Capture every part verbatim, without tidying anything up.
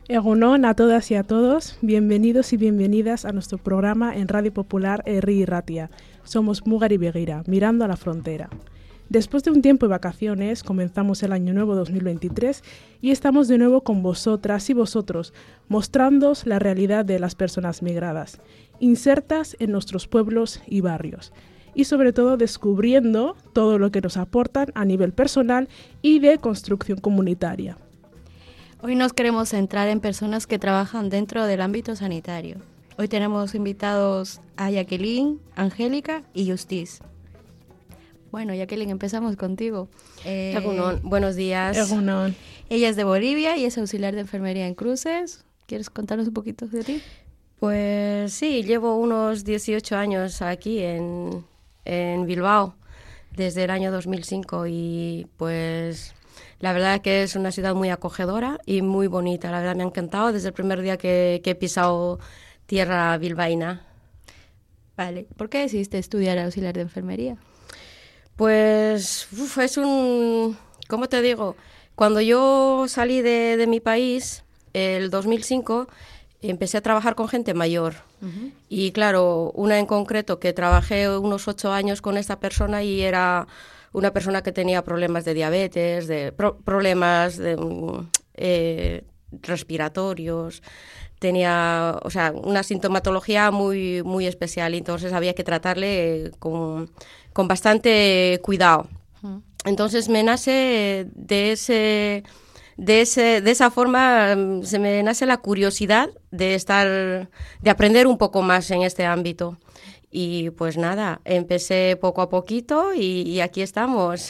Egunon a todas y a todos, bienvenidos y bienvenidas a nuestro programa en Radio Popular Herri y Ratia. Somos Mugar y Beguira, mirando a la frontera. Después de un tiempo de vacaciones, comenzamos el año nuevo dos mil veintitrés y estamos de nuevo con vosotras y vosotros, mostrándoos la realidad de las personas migradas, insertas en nuestros pueblos y barrios, y sobre todo descubriendo todo lo que nos aportan a nivel personal y de construcción comunitaria. Hoy nos queremos centrar en personas que trabajan dentro del ámbito sanitario. Hoy tenemos invitados a Jacqueline, Angélica y Justice. Bueno, Jacqueline, empezamos contigo. Eh, Egunon, buenos días. Egunon. Ella es de Bolivia y es auxiliar de enfermería en Cruces. ¿Quieres contarnos un poquito de ti? Pues sí, llevo unos dieciocho años aquí en, en Bilbao, desde el año dos mil cinco, y pues la verdad que es una ciudad muy acogedora y muy bonita. La verdad me ha encantado desde el primer día que, que he pisado tierra bilbaína. Vale, ¿por qué decidiste estudiar auxiliar de enfermería? Pues uf, es un... ¿Cómo te digo? Cuando yo salí de, de mi país, el dos mil cinco, empecé a trabajar con gente mayor. Uh-huh. Y claro, una en concreto que trabajé unos ocho años con esta persona y era una persona que tenía problemas de diabetes, de pro- problemas de, eh, respiratorios, tenía, o sea, una sintomatología muy, muy especial, entonces había que tratarle con, con bastante cuidado. Uh-huh. Entonces me nace de ese... De, ese, de esa forma se me nace la curiosidad de estar, de aprender un poco más en este ámbito. Y pues nada, empecé poco a poquito y, y aquí estamos.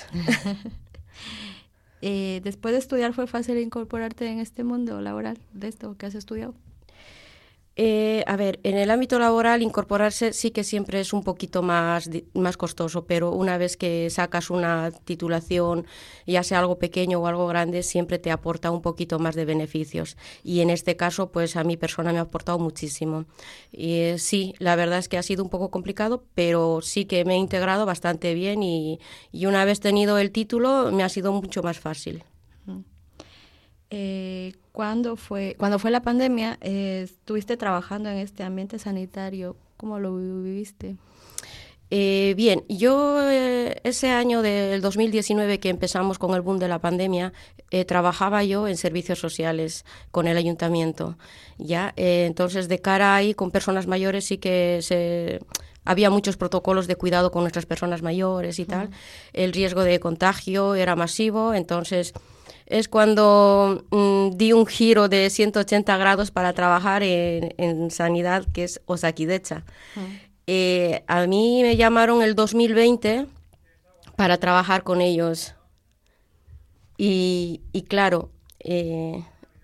eh, Después de estudiar, ¿fue fácil incorporarte en este mundo laboral de esto que has estudiado? Eh, a ver, en el ámbito laboral incorporarse sí que siempre es un poquito más, más costoso, pero una vez que sacas una titulación, ya sea algo pequeño o algo grande, siempre te aporta un poquito más de beneficios. Y en este caso, pues a mi persona me ha aportado muchísimo. Y eh, sí, la verdad es que ha sido un poco complicado, pero sí que me he integrado bastante bien y, y una vez tenido el título me ha sido mucho más fácil. Eh, ¿cuándo fue, cuando fue la pandemia, eh, estuviste trabajando en este ambiente sanitario? ¿Cómo lo viviste? Eh, bien, yo eh, ese año del dos mil diecinueve que empezamos con el boom de la pandemia, eh, trabajaba yo en servicios sociales con el ayuntamiento. Ya, eh, entonces de cara ahí con personas mayores sí que se... Había muchos protocolos de cuidado con nuestras personas mayores y tal. Uh-huh. El riesgo de contagio era masivo, entonces es cuando mmm, di un giro de ciento ochenta grados para trabajar en, en sanidad, que es Osakidecha. Uh-huh. Eh, a mí me llamaron el dos mil veinte para trabajar con ellos. Y, y claro... Eh,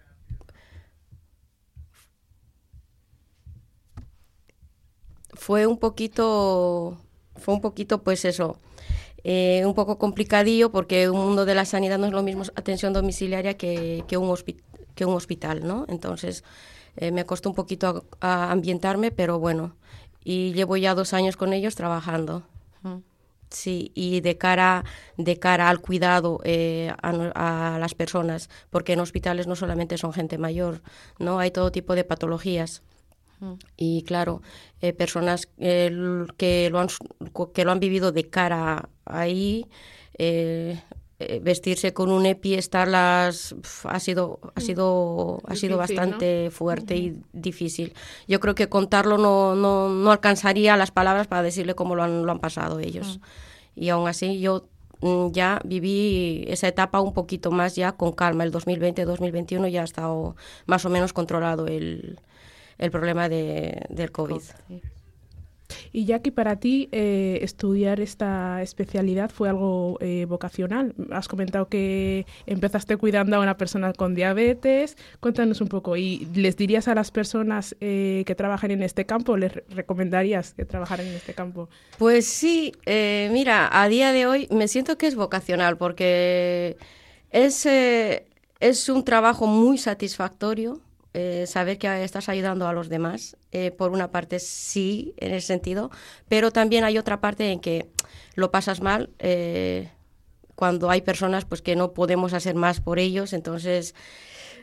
Fue un poquito, fue un poquito, pues eso, eh, un poco complicadillo porque un mundo de la sanidad no es lo mismo atención domiciliaria que, que, un, hospi- que un hospital, ¿no? Entonces eh, me costó un poquito a, a ambientarme, pero bueno, y llevo ya dos años con ellos trabajando. Uh-huh. Sí, y de cara, de cara al cuidado eh, a, a las personas, porque en hospitales no solamente son gente mayor, ¿no? Hay todo tipo de patologías. Y claro, eh, personas eh, que, lo han, que lo han vivido de cara ahí, eh, eh, vestirse con un EPI, estarlas, ha sido, ha sido, ha sido difícil, bastante ¿no? fuerte uh-huh. y difícil. Yo creo que contarlo no, no, no alcanzaría las palabras para decirle cómo lo han, lo han pasado ellos. Uh-huh. Y aún así yo ya viví esa etapa un poquito más ya con calma. El dos mil veinte dos mil veintiuno ya ha estado más o menos controlado el... el problema de, del COVID. Sí. Y Jackie, para ti eh, estudiar esta especialidad fue algo eh, vocacional. Has comentado que empezaste cuidando a una persona con diabetes. Cuéntanos un poco. ¿Y les dirías a las personas eh, que trabajan en este campo, les recomendarías que trabajaran en este campo? Pues sí, eh, mira, a día de hoy me siento que es vocacional porque es, eh, es un trabajo muy satisfactorio. Eh, saber que estás ayudando a los demás, eh, por una parte sí, en ese sentido, pero también hay otra parte en que lo pasas mal eh, cuando hay personas pues que no podemos hacer más por ellos, entonces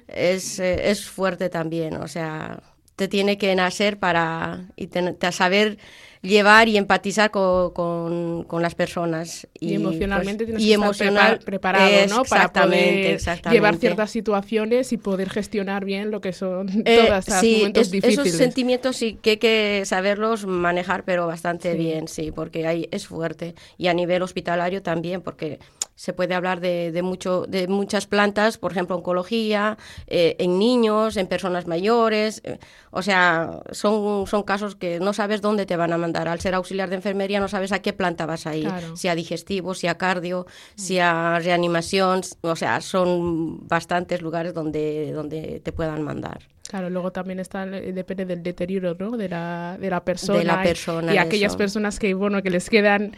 es, eh, es fuerte también, o sea, te tiene que nacer para y te, te saber llevar y empatizar con, con, con las personas. Y, y emocionalmente pues, tienes y que emocional, estar preparado, ¿no? Para poder llevar exactamente. ciertas situaciones y poder gestionar bien lo que son eh, todos esos sí, momentos es, difíciles. Esos sentimientos sí que hay que saberlos manejar, pero bastante sí. bien, sí, porque hay, es fuerte. Y a nivel hospitalario también, porque se puede hablar de, de, mucho, de muchas plantas, por ejemplo, oncología, eh, en niños, en personas mayores. Eh, o sea, son, son casos que no sabes dónde te van a mandar. Al ser auxiliar de enfermería no sabes a qué planta vas a ir. Claro. Si a digestivo, si a cardio, mm. si a reanimación. O sea, son bastantes lugares donde, donde te puedan mandar. Claro, luego también está, depende del deterioro, ¿no? De la, de la persona. De la persona, Y, y aquellas eso. personas que, bueno, que les quedan...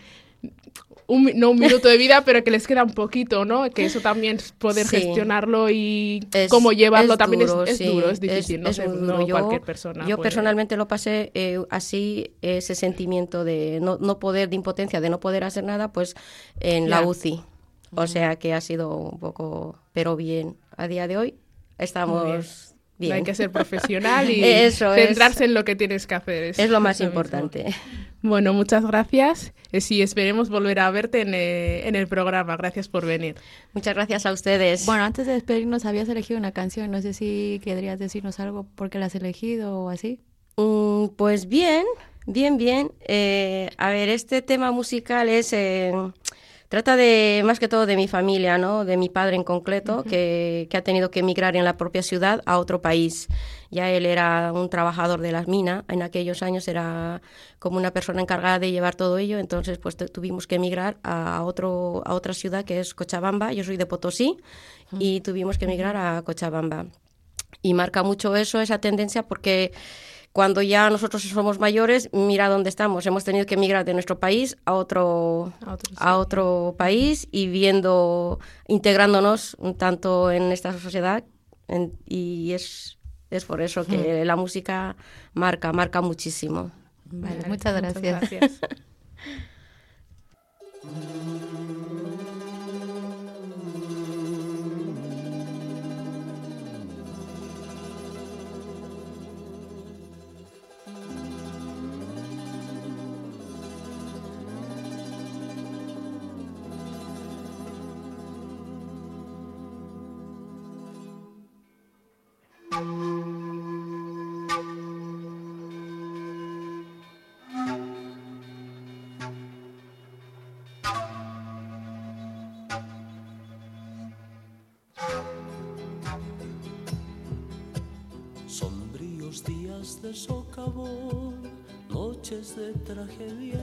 Un, no un minuto de vida, pero que les queda un poquito, ¿no? Que eso también poder sí. gestionarlo y es, cómo llevarlo es también duro, es, es sí. duro, es difícil, es, no es sé, duro. no yo, cualquier persona. Yo puede... personalmente lo pasé eh, así, ese sentimiento de no, no poder, de impotencia, de no poder hacer nada, pues en yeah. la U C I. O uh-huh. sea que ha sido un poco, pero bien. A día de hoy estamos... Bien. No hay que ser profesional y eso centrarse es, en lo que tienes que hacer. Es, es lo más importante. Mismo. Bueno, muchas gracias. Sí, esperemos volver a verte en, eh, en el programa. Gracias por venir. Muchas gracias a ustedes. Bueno, antes de despedirnos, habías elegido una canción. No sé si querrías decirnos algo por qué la has elegido o así. Mm, pues bien, bien, bien. Eh, a ver, este tema musical es... Eh, Trata de, más que todo, de mi familia, ¿no? De mi padre en concreto, uh-huh. que, que ha tenido que emigrar en la propia ciudad a otro país. Ya él era un trabajador de las minas, en aquellos años era como una persona encargada de llevar todo ello, entonces pues tuvimos que emigrar a, otro, a otra ciudad que es Cochabamba. Yo soy de Potosí uh-huh. y tuvimos que emigrar a Cochabamba. Y marca mucho eso, esa tendencia, porque... Cuando ya nosotros somos mayores, mira dónde estamos. Hemos tenido que emigrar de nuestro país a otro, a otro, a otro país y viendo, integrándonos tanto en esta sociedad. En, y es, es por eso que hmm. la música marca, marca muchísimo. Vale, vale, muchas gracias. Muchas gracias. Sombríos días de socavón, noches de tragedia,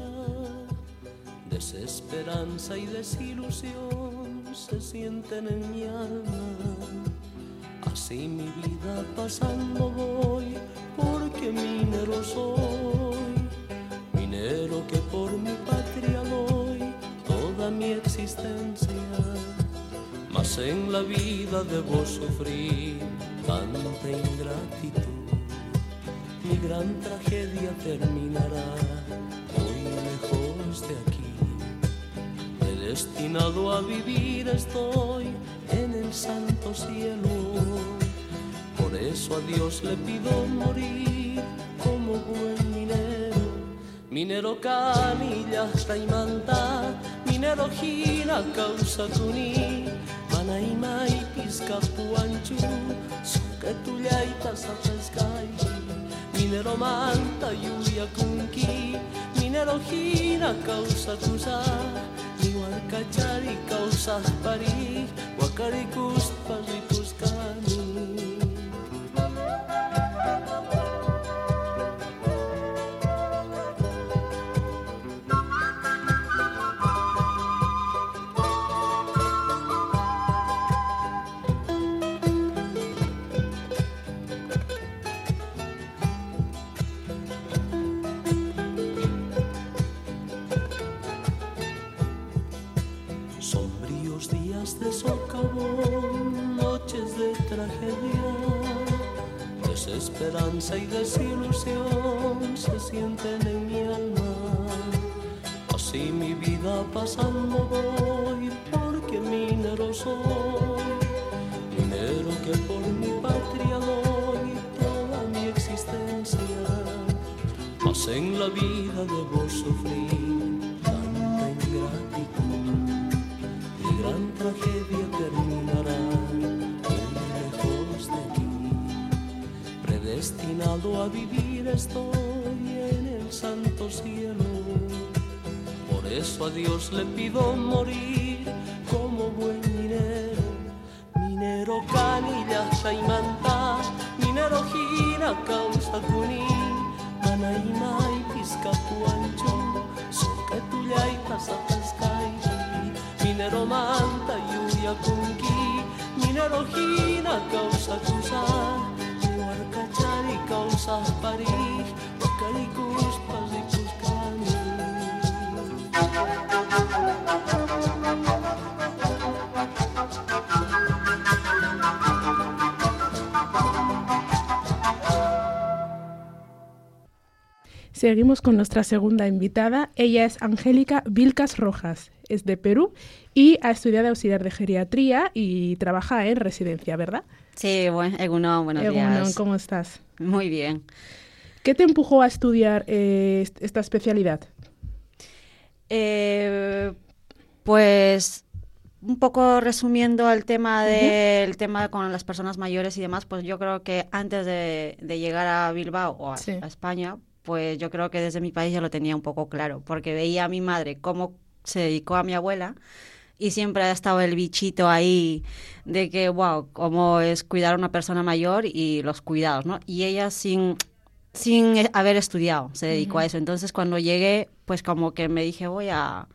desesperanza y desilusión se sienten en mi alma. Así mi vida pasando voy, porque minero soy, minero que por mi patria doy toda mi existencia. Mas en la vida debo sufrir tanta ingratitud, mi gran tragedia terminará muy lejos de aquí. Predestinado a vivir estoy en el santo cielo, por eso a Dios le pido morir como buen minero. Minero canilla traimanta, minero hina causa kuni, manaima y pisca puanchu, suke tuyaita sapeskai. Minero manta yuya kunki, minero hina causa kusa, ni walkachari causa pari, wakarikus parikuskani. De socavón, noches de tragedia, desesperanza y desilusión se sienten en mi alma. Así mi vida pasando voy, porque minero soy, minero que por mi mas en la vida debo sufrir tanta ingratitud. Mi gran tragedia terminará muy lejos de aquí. Predestinado a vivir estoy en el santo cielo. Por eso a Dios le pido morir como buen minero. Minero canillas y mantas, minero gira causa cuní. Manaima y piscatuancho, son que tuyaitas a pescai. Minero manta lluvia kunki, minero gira causa cruzar. Huarcachar y causa parir, huacaricuspas y cuscani. Seguimos con nuestra segunda invitada. Ella es Angélica Vilcas Rojas, es de Perú y ha estudiado auxiliar de geriatría y trabaja en residencia, ¿verdad? Sí, bueno, Egunon, buenos Egunon, días. ¿cómo estás? Muy bien. ¿Qué te empujó a estudiar eh, esta especialidad? Eh, pues un poco resumiendo el tema del uh-huh. tema con las personas mayores y demás, pues yo creo que antes de, de llegar a Bilbao o a, sí. a España, pues yo creo que desde mi país ya lo tenía un poco claro, porque veía a mi madre cómo se dedicó a mi abuela y siempre ha estado el bichito ahí de que, wow, cómo es cuidar a una persona mayor y los cuidados, ¿no? Y ella sin, sin haber estudiado se dedicó uh-huh. a eso. Entonces cuando llegué, pues como que me dije, voy a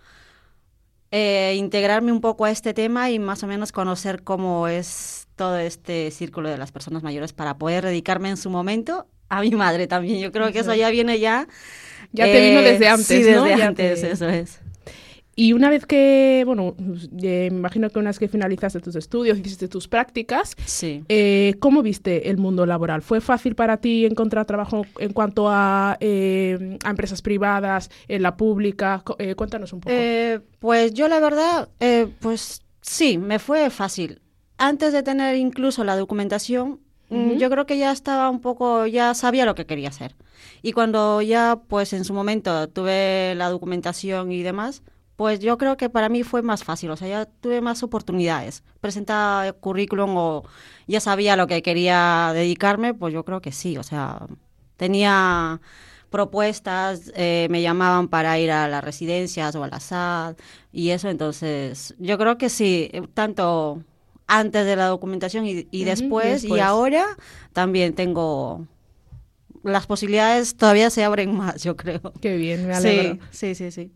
eh, integrarme un poco a este tema y más o menos conocer cómo es todo este círculo de las personas mayores para poder dedicarme en su momento a mi madre también. Yo creo que eso ya viene ya... Ya te eh, vino desde antes, sí, desde ¿no? desde ya antes, te... eso es. Y una vez que, bueno, eh, me imagino que una vez que finalizaste tus estudios, hiciste tus prácticas, sí. eh, ¿cómo viste el mundo laboral? ¿Fue fácil para ti encontrar trabajo en cuanto a, eh, a empresas privadas, en la pública? Eh, cuéntanos un poco. Eh, pues yo la verdad, eh, pues sí, me fue fácil. Antes de tener incluso la documentación, uh-huh. yo creo que ya estaba un poco, ya sabía lo que quería hacer. Y cuando ya, pues en su momento tuve la documentación y demás, pues yo creo que para mí fue más fácil, o sea, ya tuve más oportunidades. Presentaba currículum o ya sabía lo que quería dedicarme, pues yo creo que sí, o sea, tenía propuestas, eh, me llamaban para ir a las residencias o a la S A D y eso, entonces yo creo que sí, tanto antes de la documentación y, y, uh-huh, después, y después y ahora también tengo... Las posibilidades todavía se abren más, yo creo. Qué bien, me alegro. Sí, sí, sí, sí.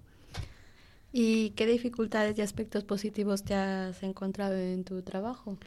¿Y qué dificultades y aspectos positivos te has encontrado en tu trabajo?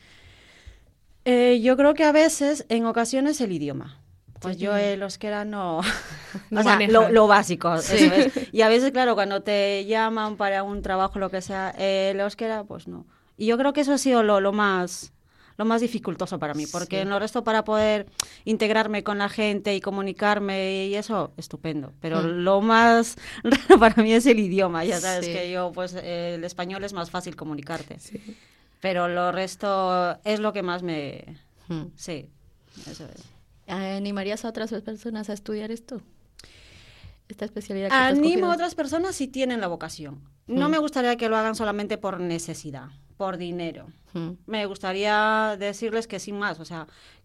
Eh, yo creo que a veces, en ocasiones, el idioma. Pues sí, yo el euskera no... no o sea, lo, lo básico, sí. Eso es. Y a veces, claro, cuando te llaman para un trabajo, lo que sea, eh, el euskera, pues no. Y yo creo que eso ha sido lo, lo más... lo más dificultoso para mí, porque sí. en lo resto para poder integrarme con la gente y comunicarme y eso, estupendo. Pero mm. lo más raro para mí es el idioma, ya sabes sí. que yo, pues eh, el español es más fácil comunicarte. Sí. Pero lo resto es lo que más me... Mm. Sí, eso es. ¿Animarías a otras personas a estudiar esto? Esta especialidad que Animo a otras personas si tienen la vocación. No mm. me gustaría que lo hagan solamente por necesidad, por dinero. Mm. Me gustaría decirles que sin más, o sea,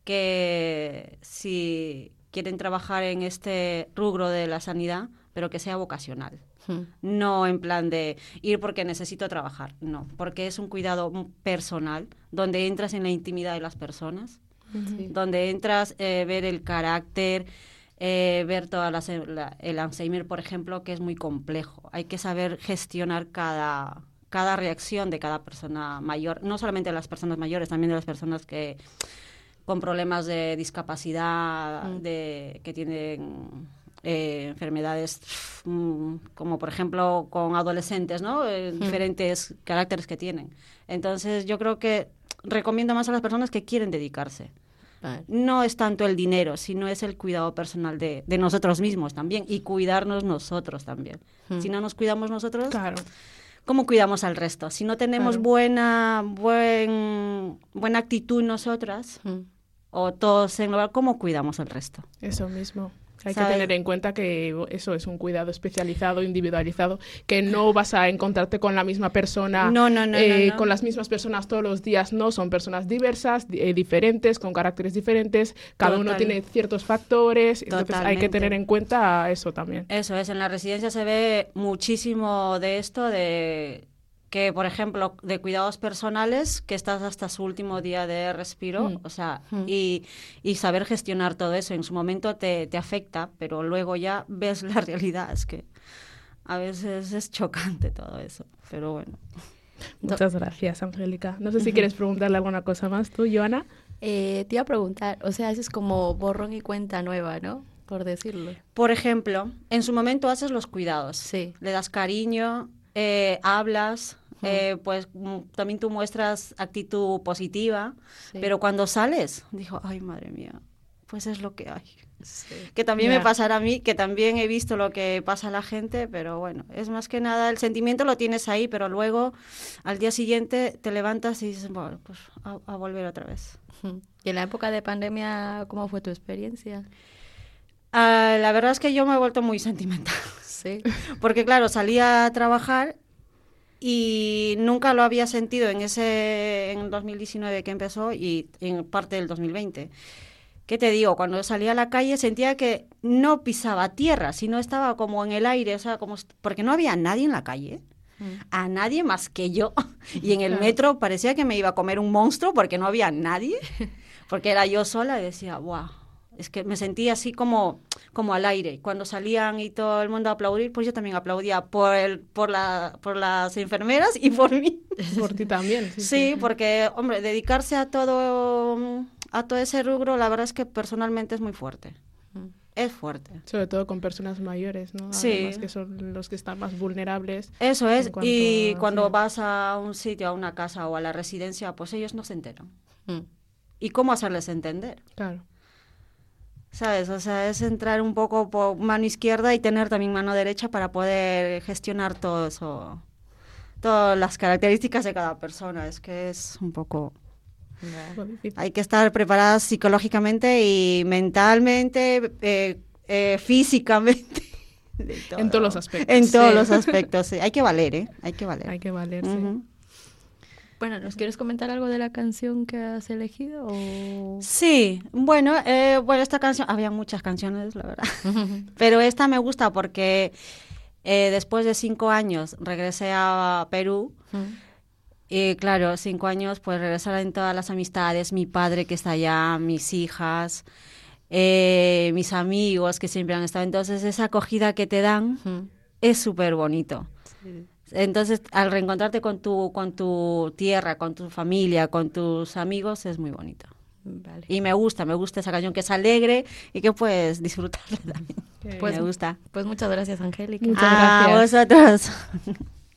que si quieren trabajar en este rubro de la sanidad, pero que sea vocacional. Mm. No en plan de ir porque necesito trabajar, no, porque es un cuidado personal, donde entras en la intimidad de las personas, sí. donde entras eh, ver el carácter, Eh, ver toda la, la, el Alzheimer, por ejemplo, que es muy complejo. Hay que saber gestionar cada, cada reacción de cada persona mayor, no solamente de las personas mayores, también de las personas que con problemas de discapacidad, mm. de, que tienen eh, enfermedades mm, como, por ejemplo, con adolescentes, ¿no? Eh, mm. diferentes caracteres que tienen. Entonces, yo creo que recomiendo más a las personas que quieren dedicarse. No es tanto el dinero, sino es el cuidado personal de, de nosotros mismos también y cuidarnos nosotros también. Mm. Si no nos cuidamos nosotros, claro. ¿cómo cuidamos al resto? Si no tenemos claro. buena, buen, buena actitud nosotras mm. o todos en global, ¿cómo cuidamos al resto? Eso mismo. Hay ¿sabes? que tener en cuenta que eso es un cuidado especializado, individualizado, que no vas a encontrarte con la misma persona, no, no, no, eh, no, no. con las mismas personas todos los días. No, son personas diversas, eh, diferentes, con caracteres diferentes. Cada Total. uno tiene ciertos factores. Entonces hay que Totalmente. tener en cuenta eso también. Eso es, en la residencia se ve muchísimo de esto, de que, por ejemplo, de cuidados personales, que estás hasta su último día de respiro, Mm. o sea, Mm. y, y saber gestionar todo eso. En su momento te, te afecta, pero luego ya ves la realidad. Es que a veces es chocante todo eso, pero bueno. Muchas gracias, Angélica. No sé si quieres preguntarle alguna cosa más tú, Joana. Eh, te iba a preguntar, o sea, es como borrón y cuenta nueva, ¿no? Por decirlo. Por ejemplo, en su momento haces los cuidados. Sí. Le das cariño, eh, hablas, Mm. eh, pues mm, también tú muestras actitud positiva, Sí. pero cuando sales, dijo, ay, madre mía, pues es lo que hay. Sí. Que también Ya. me pasará a mí, que también he visto lo que pasa a la gente, pero bueno, es más que nada, el sentimiento lo tienes ahí, pero luego al día siguiente te levantas y dices, bueno, pues a, a volver otra vez. Mm. Y en la época de pandemia, ¿cómo fue tu experiencia? Ah, la verdad es que yo me he vuelto muy sentimental. Sí. Porque claro, salía a trabajar y nunca lo había sentido en ese en el dos mil diecinueve que empezó y en parte del dos mil veinte. ¿Qué te digo? Cuando salía a la calle sentía que no pisaba tierra, sino estaba como en el aire, o sea, como est- porque no había nadie en la calle, Mm. a nadie más que yo. Y en el Claro. metro parecía que me iba a comer un monstruo porque no había nadie, porque era yo sola y decía, wow. Es que me sentía así como, como al aire. Cuando salían y todo el mundo a aplaudir, pues yo también aplaudía por, el, por, la, por las enfermeras y por mí. Por ti también. Sí, Sí, porque, hombre, dedicarse a todo, a todo ese rubro, la verdad es que personalmente es muy fuerte. Mm. Es fuerte. Sobre todo con personas mayores, ¿no? Sí. Además que son los que están más vulnerables. Eso es. En cuanto Y a- cuando sí. vas a un sitio, a una casa o a la residencia, pues ellos no se enteran. Mm. ¿Y cómo hacerles entender? Claro. ¿Sabes? O sea, es entrar un poco por mano izquierda y tener también mano derecha para poder gestionar todo eso, todas las características de cada persona. Es que es un poco... Algo difícil. Hay que estar preparadas psicológicamente y mentalmente, eh, eh, físicamente. de todo. En todos los aspectos. En todos Sí. los aspectos, sí. Hay que valer, ¿eh? Hay que valer. Hay que valerse. Ujú. Bueno, ¿nos quieres comentar algo de la canción que has elegido? O... Sí, bueno, eh, bueno, esta canción, había muchas canciones, la verdad, pero esta me gusta porque eh, después de cinco años regresé a Perú Mm. y claro, cinco años pues regresaron todas las amistades, mi padre que está allá, mis hijas, eh, mis amigos que siempre han estado, entonces esa acogida que te dan Mm. es súper bonito. Sí. Entonces, al reencontrarte con tu, con tu tierra, con tu familia, con tus amigos, es muy bonito. Vale. Y me gusta, me gusta esa canción que es alegre y que puedes disfrutarla también. Que- Pues- me gusta. Pues muchas gracias, Angélica. Muchas A gracias. vosotros.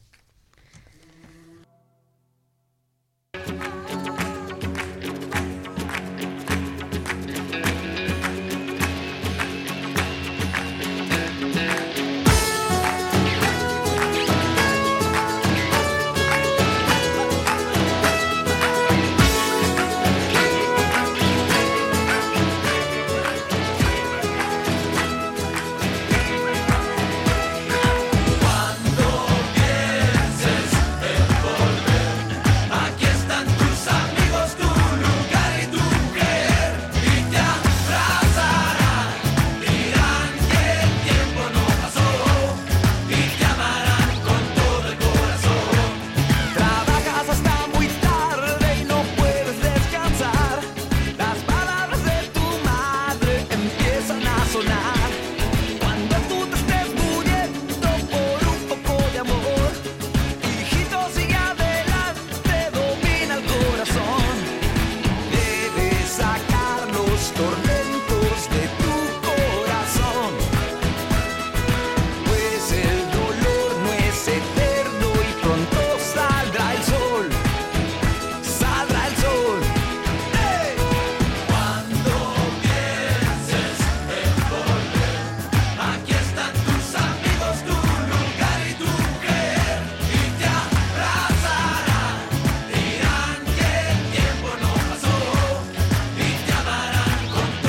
Trabajas hasta muy tarde y no puedes descansar. Las palabras de tu madre empiezan a sonar. Cuando tú te estés muriendo por un poco de amor, hijito, sigue adelante, domina el corazón. Debes sacar los tormentos de tu corazón, pues el dolor no es eterno y pronto saldrá el sol, saldrá el sol. ¡Hey! Cuando pienses en volver, aquí están tus amigos, tu lugar y tu mujer, y te abrazarán, dirán que el tiempo no pasó, y te amarán con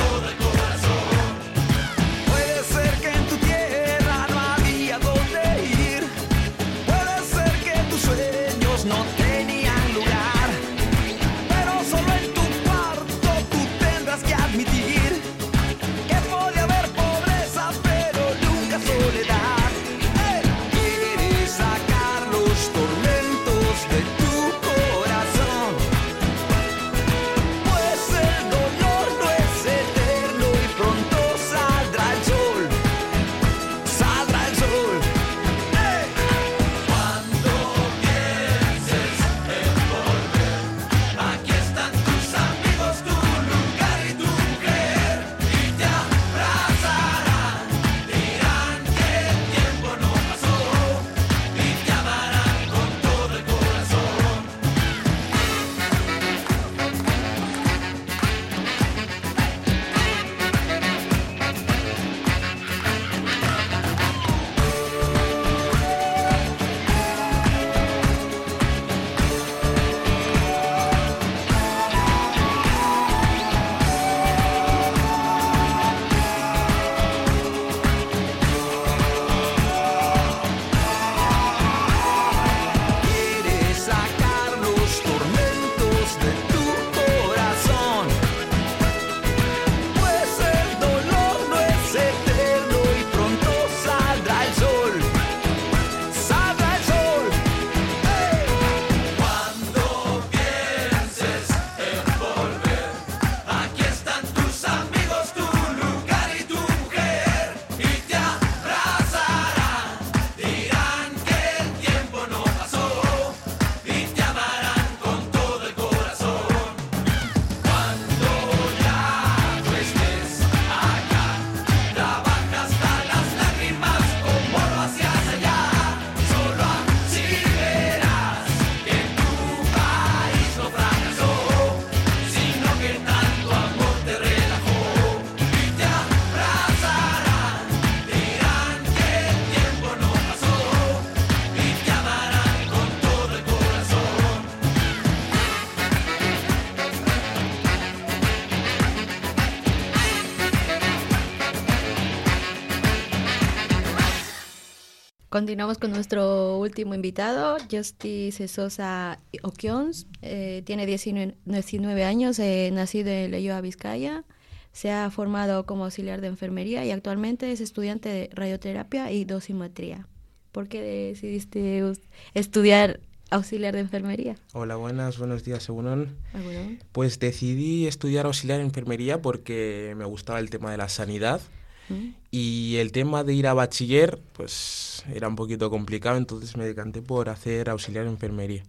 Continuamos con nuestro último invitado, Justice Sosa Oquions. Eh, tiene diecinueve años, eh, nacido en Leioa, Vizcaya. Se ha formado como auxiliar de enfermería y actualmente es estudiante de radioterapia y dosimetría. ¿Por qué decidiste estudiar auxiliar de enfermería? Hola, buenas, buenos días, Según. Pues decidí estudiar auxiliar de enfermería porque me gustaba el tema de la sanidad. Y el tema de ir a bachiller, pues era un poquito complicado, entonces me decanté por hacer auxiliar de enfermería.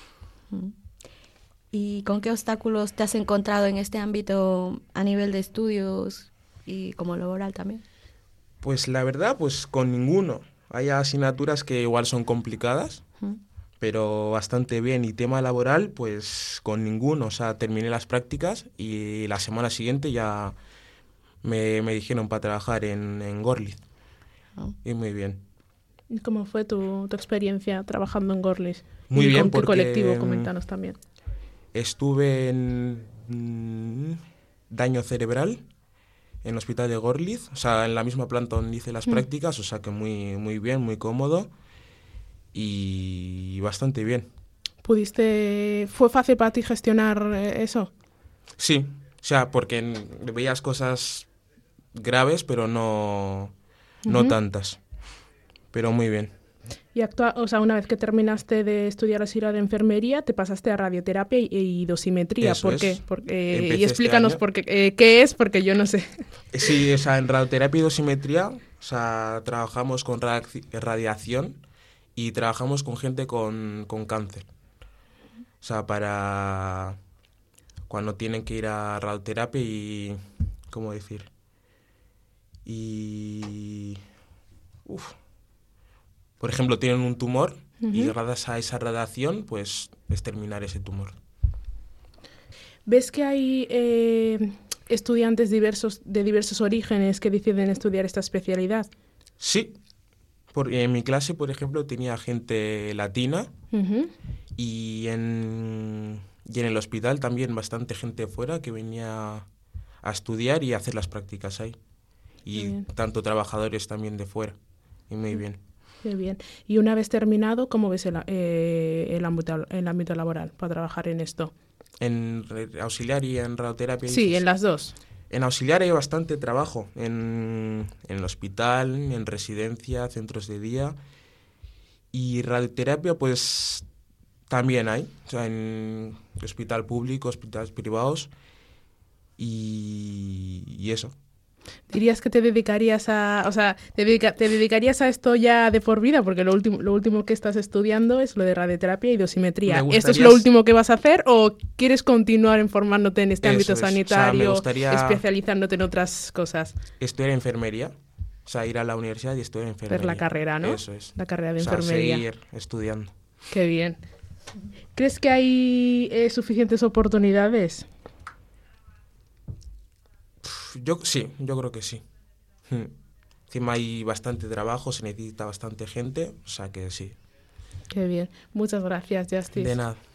¿Y con qué obstáculos te has encontrado en este ámbito a nivel de estudios y como laboral también? Pues la verdad, pues con ninguno. Hay asignaturas que igual son complicadas, uh-huh. pero bastante bien. Y tema laboral, pues con ninguno. O sea, terminé las prácticas y la semana siguiente ya... Me, me dijeron para trabajar en, en Gorliz. Oh. Y muy bien. ¿Cómo fue tu, tu experiencia trabajando en Gorliz? Muy ¿Y bien, con porque qué colectivo? Coméntanos también. Estuve en mmm, daño cerebral en el hospital de Gorliz, o sea, en la misma planta donde hice las mm. prácticas, o sea que muy, muy bien, muy cómodo y bastante bien. ¿Pudiste, fue fácil para ti gestionar eso? Sí, o sea, porque veías cosas graves, pero no, no uh-huh. tantas. Pero muy bien. Y actua- o sea, una vez que terminaste de estudiar auxiliar de enfermería, te pasaste a radioterapia y, y dosimetría. Eso ¿Por es. qué? Porque, eh, y explícanos este por qué, eh, qué es, porque yo no sé. Sí, o sea, en radioterapia y dosimetría, o sea, trabajamos con radi- radiación y trabajamos con gente con, con cáncer. O sea, para cuando tienen que ir a radioterapia y... ¿Cómo decir? Y... Uf. Por ejemplo, tienen un tumor uh-huh. y gracias a esa radiación, pues, es terminar ese tumor. ¿Ves que hay eh, estudiantes diversos de diversos orígenes que deciden estudiar esta especialidad? Sí. Porque en mi clase, por ejemplo, tenía gente latina uh-huh. y, en, y en el hospital también bastante gente fuera que venía a estudiar y a hacer las prácticas ahí. Y bien. Tanto trabajadores también de fuera. Y muy bien. Qué bien. Y una vez terminado, ¿cómo ves el, eh, el, ámbito, el ámbito laboral para trabajar en esto? ¿En auxiliar y en radioterapia? Sí, dices? En las dos. En auxiliar hay bastante trabajo. En, en el hospital, en residencia, centros de día. Y radioterapia, pues, también hay. O sea, en hospital público, hospitales privados. Y, y eso. ¿Dirías que te dedicarías a, o sea, te, dedica, te dedicarías a esto ya de por vida? Porque lo último, lo último que estás estudiando es lo de radioterapia y dosimetría. ¿Esto es lo último que vas a hacer o quieres continuar informándote en este ámbito sanitario, o sea, especializándote en otras cosas? Estudiar enfermería, o sea, ir a la universidad y estudiar enfermería. Ver la carrera, ¿no? Eso es. La carrera de o sea, enfermería. Seguir estudiando. Qué bien. ¿Crees que hay eh, suficientes oportunidades? Yo sí, yo creo que sí. Encima hay bastante trabajo, se necesita bastante gente, o sea que sí. Qué bien. Muchas gracias, Justice. De nada.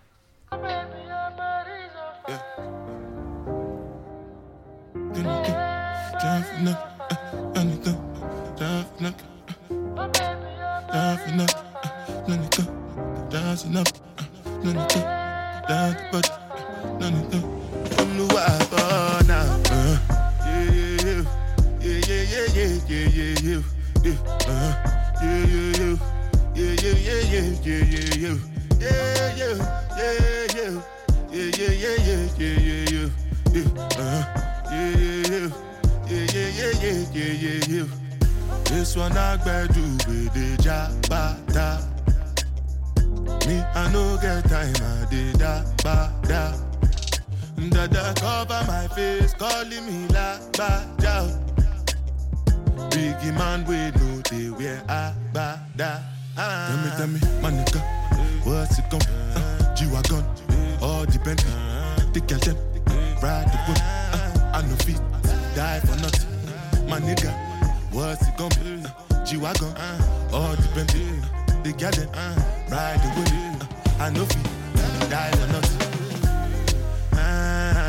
This one I better do with the jabata. Me, I no get time, I did da ba da. Dada cover my face, calling me la ba da. Biggie man, we know they wear a ba da. Tell me, tell me, my nigga, what's it gon' uh, G-Wagon, all depend. The girl them, ride the whip. Uh, I no fit, die for nothing. My nigga, what's it gon' be? Uh, G-Wagon, uh, all depend. Uh, the girl them, uh, ride the whip. Uh, I no fit, die for nothing. Uh,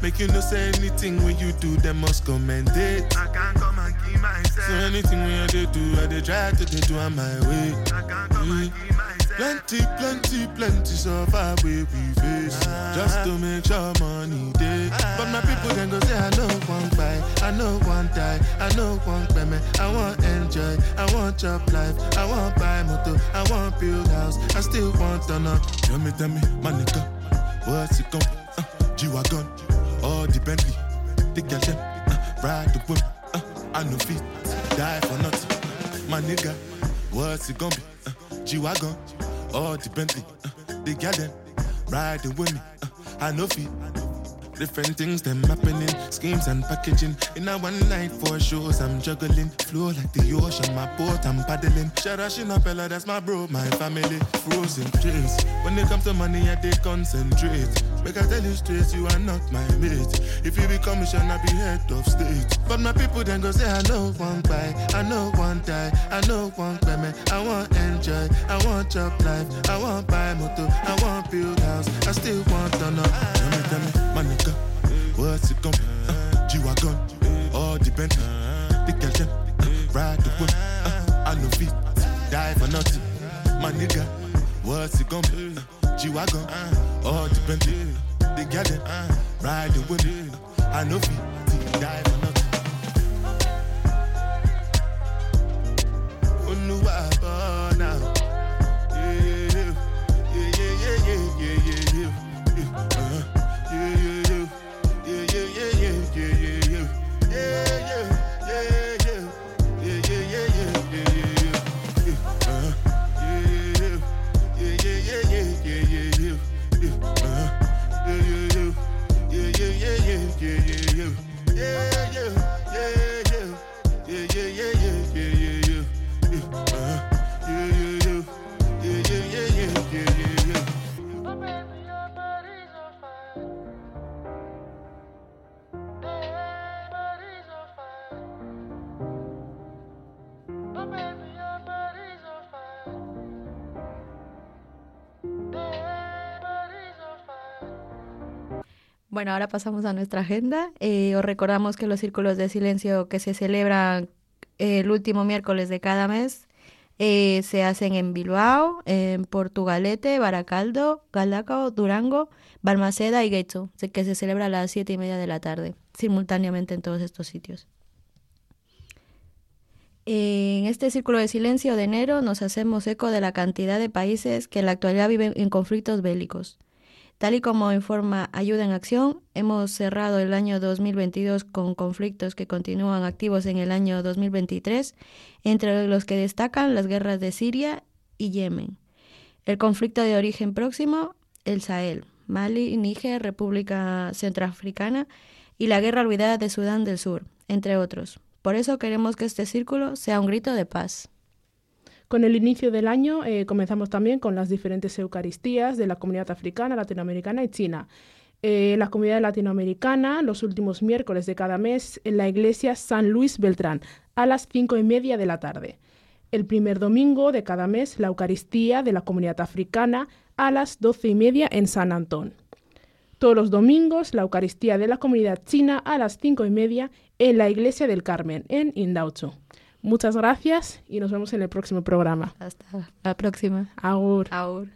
Make you know say anything when you do, them must commend it. I can't come and keep myself. So anything when you do, I they try to they do on my way. I can't come mm. and keep myself. Plenty, plenty, plenty so far we we face. Ah. Just to make sure money day. Ah. But my people then go say I know one buy, I know one die, I know one payment. I want enjoy, I want job life, I want buy motor, I want build house, I still want to know. Tell me, tell me, my nigga, what's it come? Uh, G-Wagon, all the Bentley, the girl them, uh, ride the whip, uh, I know feet, die for nothing. My nigga, what's it gonna be? Uh, G-Wagon, all the Bentley, uh, the girl them, riding with me, uh, I know feet. Different things them happening, schemes and packaging. In a one night for shows, I'm juggling. Flow like the ocean, my boat, I'm paddling. Sharashina Bella, that's my bro, my family. Frozen dreams. When it comes to money, I they concentrate. Make I tell you straight, you are not my mate. If you become mission, I'll be head of state. But my people then go say, I know one buy, I know one die, I know one payment. I want enjoy, I want job life, I want buy motor, I want build house, I still want to know. Tell me, tell me, my nigga, what's it gonna be? Uh, G-Wagon, all the Bentley, the girl them, uh, ride the whip, uh, I know feet, die for nothing. My nigga, what's it gonna be? Uh, G-Wagon, all the Bentley, the girl them, uh, ride the whip, uh, I know feet, die for nothing. Oh no, I burn now. Yeah, yeah, yeah, yeah, yeah, yeah, yeah, yeah, yeah, uh-huh. Yeah, yeah, yeah. Yeah, yeah, yeah, yeah, yeah, yeah, yeah, yeah, yeah, yeah, yeah, yeah, yeah, yeah, yeah, yeah, uh-huh. Yeah, yeah, yeah, yeah, yeah, yeah, yeah, yeah, yeah, uh-huh. Yeah, yeah, yeah, yeah, yeah, yeah, yeah, yeah, yeah, yeah, yeah, yeah, yeah, yeah, yeah, yeah, yeah, yeah, yeah, yeah, uh-huh. Yeah, yeah, yeah, yeah, yeah, yeah, yeah, yeah, yeah. Bueno, ahora pasamos a nuestra agenda. Eh, os recordamos que los círculos de silencio que se celebran eh, el último miércoles de cada mes eh, se hacen en Bilbao, en Portugalete, Baracaldo, Galdacao, Durango, Balmaseda y Getxo, que se celebra a las siete y media de la tarde, simultáneamente en todos estos sitios. En este círculo de silencio de enero nos hacemos eco de la cantidad de países que en la actualidad viven en conflictos bélicos. Tal y como informa Ayuda en Acción, hemos cerrado el año dos mil veintidós con conflictos que continúan activos en el año dos mil veintitrés, entre los que destacan las guerras de Siria y Yemen, el conflicto de origen próximo, el Sahel, Mali, Níger, República Centroafricana y la guerra olvidada de Sudán del Sur, entre otros. Por eso queremos que este círculo sea un grito de paz. Con el inicio del año eh, comenzamos también con las diferentes Eucaristías de la comunidad africana, latinoamericana y china. Eh, la comunidad latinoamericana, los últimos miércoles de cada mes, en la iglesia San Luis Beltrán, a las cinco y media de la tarde. El primer domingo de cada mes, la Eucaristía de la comunidad africana, a las doce y media en San Antón. Todos los domingos, la Eucaristía de la comunidad china, a las cinco y media, en la iglesia del Carmen, en Indautxu. Muchas gracias y nos vemos en el próximo programa. Hasta la próxima. Agur. Agur.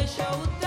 show.